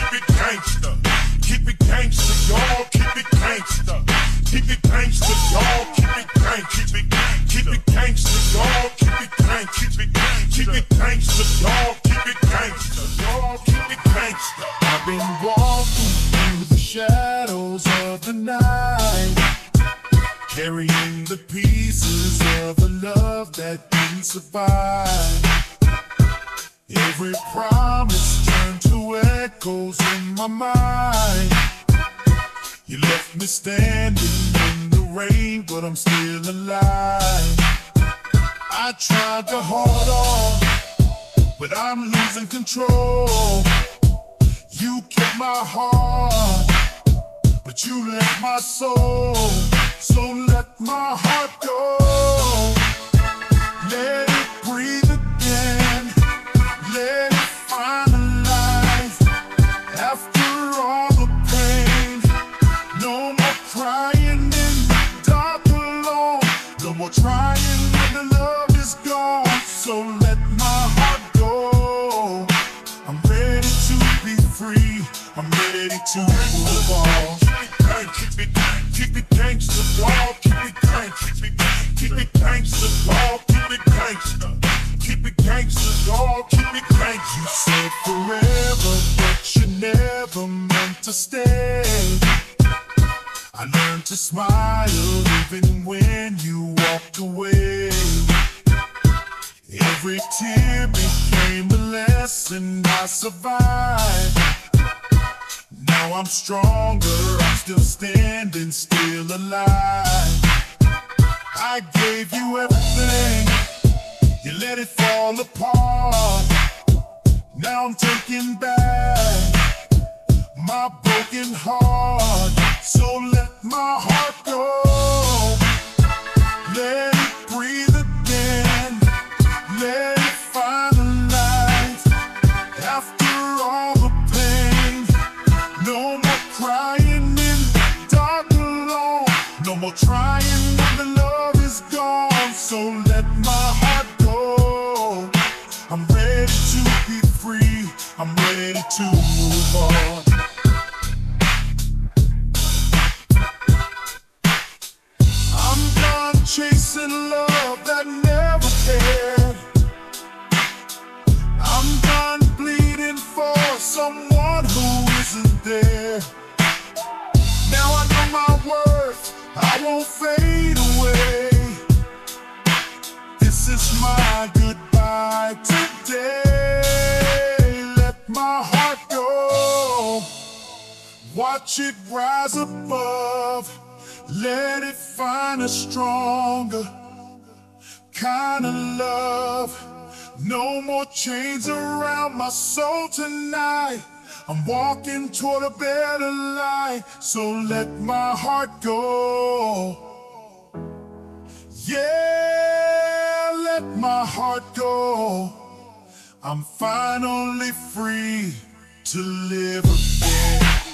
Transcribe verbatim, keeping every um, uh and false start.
keep it gangsta. Keep it gangsta, y'all, keep it gangsta. Keep it gangsta, y'all, keep it gangsta. Keep it keep it gangsta, y'all, keep it gangsta. Keep it keep it gangsta, y'all, keep it gangsta. Y'all, keep it gangsta. I've been walking through the shadows of the night, carrying the pieces of a love that didn't survive. Every promise turned to echoes in my mind. You left me standing in the rain, but I'm still alive. I tried to hold on, but I'm losing control. You kept my heart, but you left my soul. So let my heart go. Let it breathe again. Let it find a life. After all the pain, no more crying in the dark alone. No more trying when the love is gone. So let my heart go. I'm ready to be free. I'm ready to move on. Keep it, keep it gangsta, y'all, keep it gangsta. Keep it gangsta, y'all, keep it gangsta. Keep it gangsta, y'all, keep it gangsta. You said forever, but you never meant to stay. I learned to smile even when you walked away. Every tear became a lesson. I survived. Now I'm stronger, I'm still standing, still alive. I gave you everything, you let it fall apart. Now I'm taking back my broken heart. So let my heart go. Let it breathe again. Let it find a light. After all the pain, no more crying in the dark alone. No more trying when the love is gone. So let my heart go. I'm ready to be free. I'm ready to move on. I'm done chasing love that never cared. I'm done bleeding for someone who isn't there. Now I know my worth, I won't fade away. This is my goodbye today. Let my heart go. Watch it rise above. Let it find a stronger kind of love. No more chains around my soul tonight. I'm walking toward a better life. So let my heart go. Yeah, let my heart go. I'm finally free to live again.